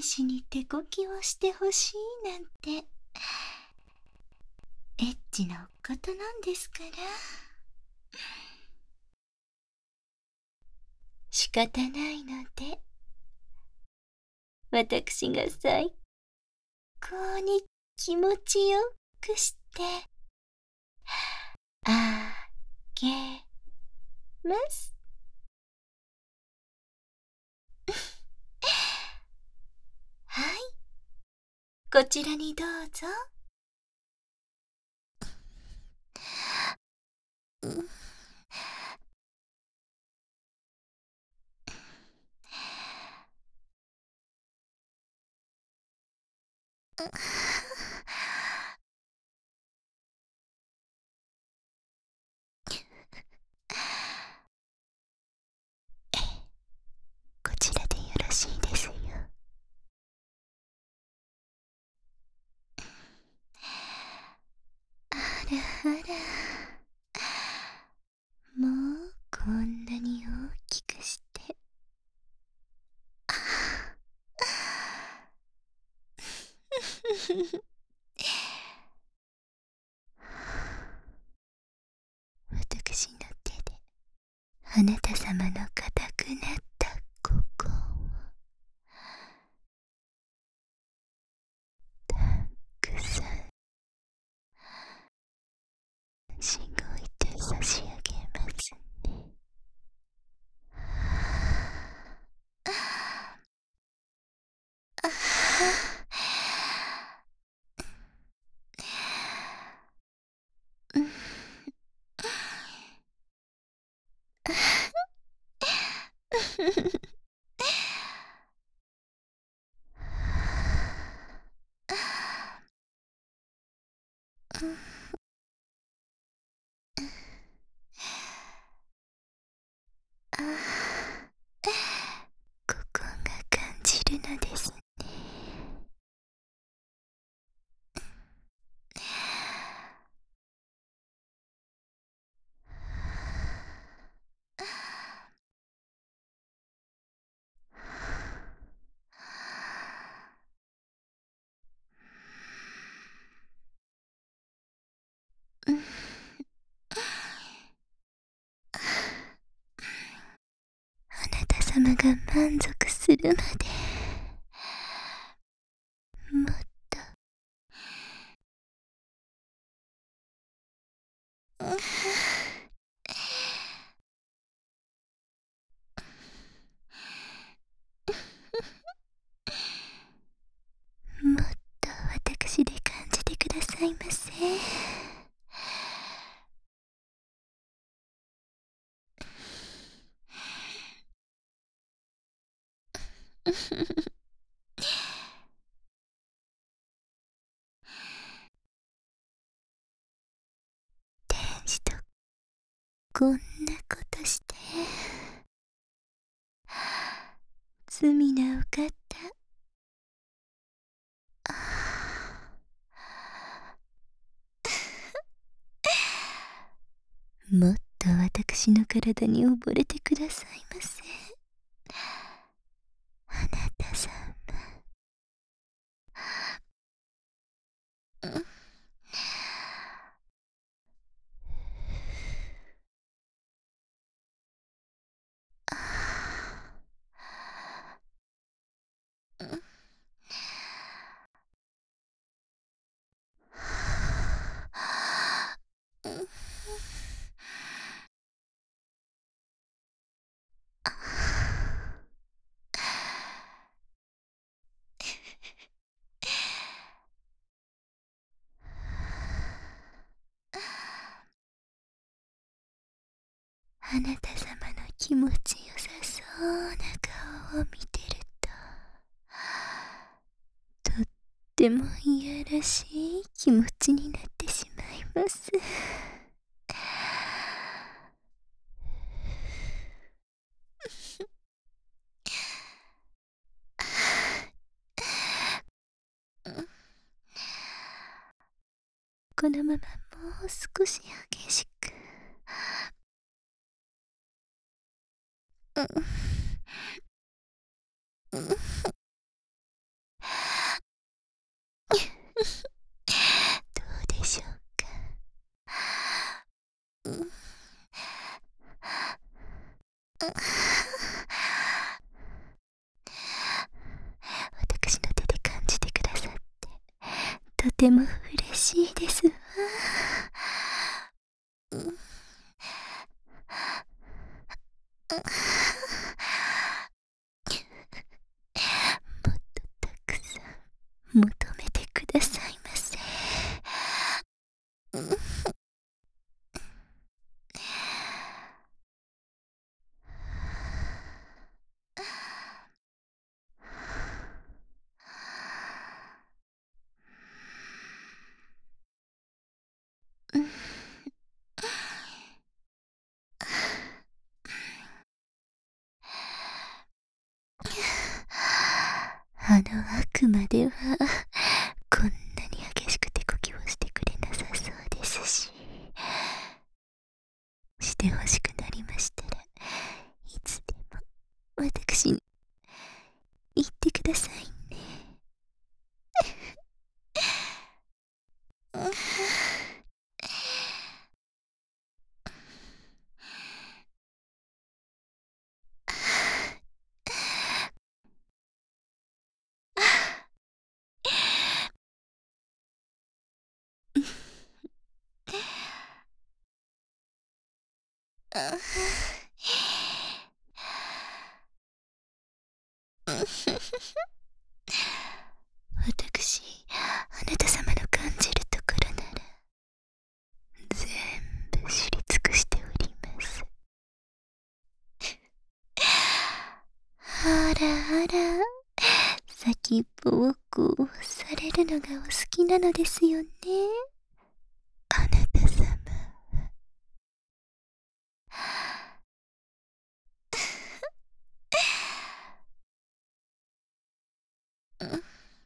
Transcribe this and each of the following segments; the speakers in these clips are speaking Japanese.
士に手こきをしてほしいなんて、エッチなお方なんですから。仕方ないので、私が最高に気持ちよくしてあげます。はい、こちらにどうぞ。こちらでよろしいですよ。あらあら、もうこんなに大きくして。私の手であなた様の固くなったここをたくさんしごいて差し上げますね。ここが感じるのですね。あなた様が満足するまでもっともっと私で感じてくださいませ。天使とこんなことして罪なお方。もっと私の体に溺れてくださいませ。あなた様。あなた様の気持ちよさそうな顔を見てると、とってもいやらしい気持ちになってしまいます。このままもう少し激しく。 私の手で感じてくださって、とても嬉しいですわ。うん、もっとたくさん求めてくださいませ。うん、うん、あの悪魔ではこんなに激しく手こきをしてくれなさそうですし、してほしくなりましたらいつでも私に言ってくださいね。うん、私、あなた様の感じるところなら全部知り尽くしております。あらあら、先っぽをこうされるのがお好きなのですよね、あなた様。うん、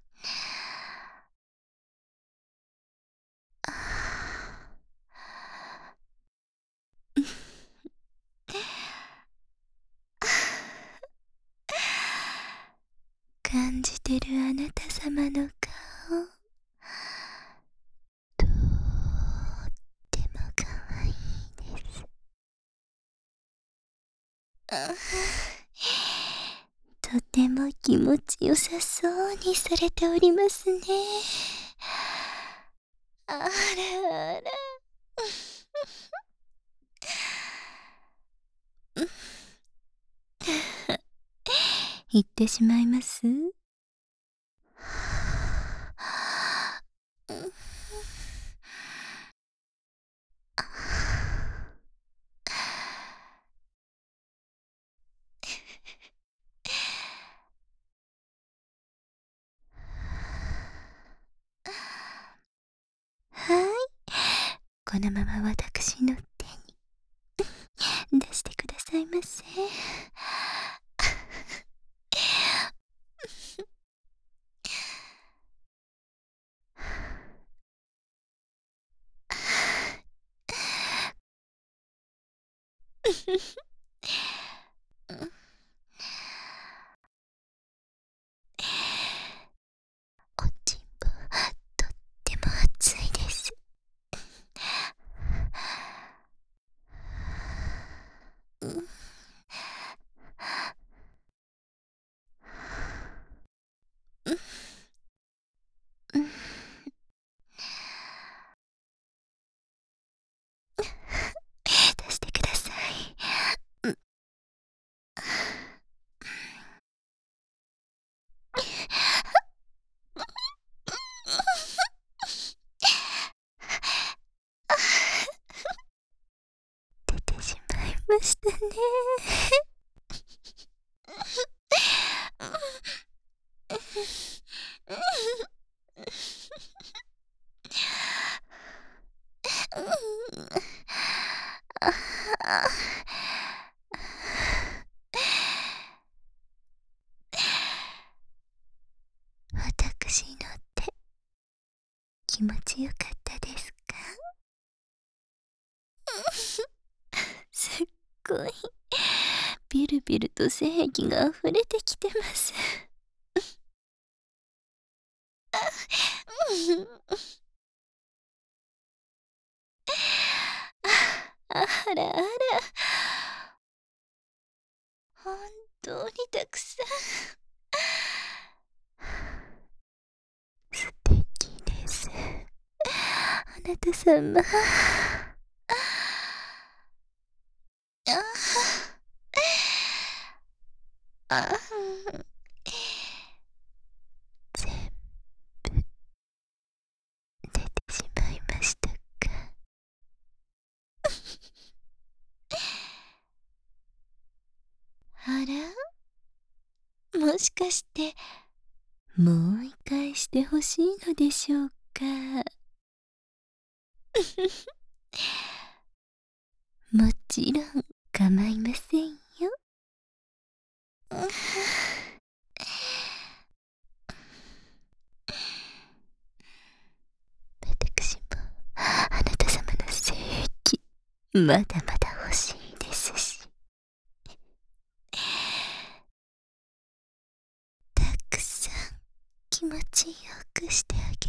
感じてるあなた様の顔、とってもかわいいです。あ、とても気持ちよさそうにされておりますね。あらあら。言ってしまいます。はい、このまま私の手に出してくださいませ。おちんぽとっても熱いです。うん、うん、うん、出してください。うん、出てしまいましたね。私の手、気持ちよかったですか？すっごいビルビルと精液が溢れてきてます。あらあら、 本当にたくさん。素敵です。あなた様。ああ、全部出てしまいましたか。あら、もしかしてもう一回してほしいのでしょうか。もちろん構いませんよ。私もあなた様の性器まだまだ欲しいですし、たくさん気持ちよくしてあげ